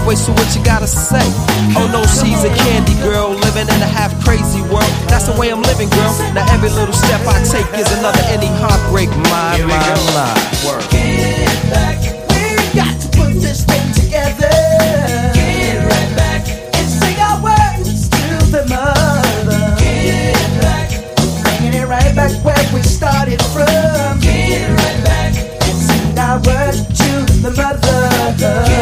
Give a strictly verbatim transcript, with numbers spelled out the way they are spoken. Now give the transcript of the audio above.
boy, so what you gotta say? Oh no, she's a candy girl, living in a half crazy world. That's the way I'm living, girl. Now every little step I take is another any heartbreak. My, my, my. Get back, we got to put this thing together. Get right back and sing our words to the mother. Get back, bringing it right back where we started from. Get right back and sing our words to the mother.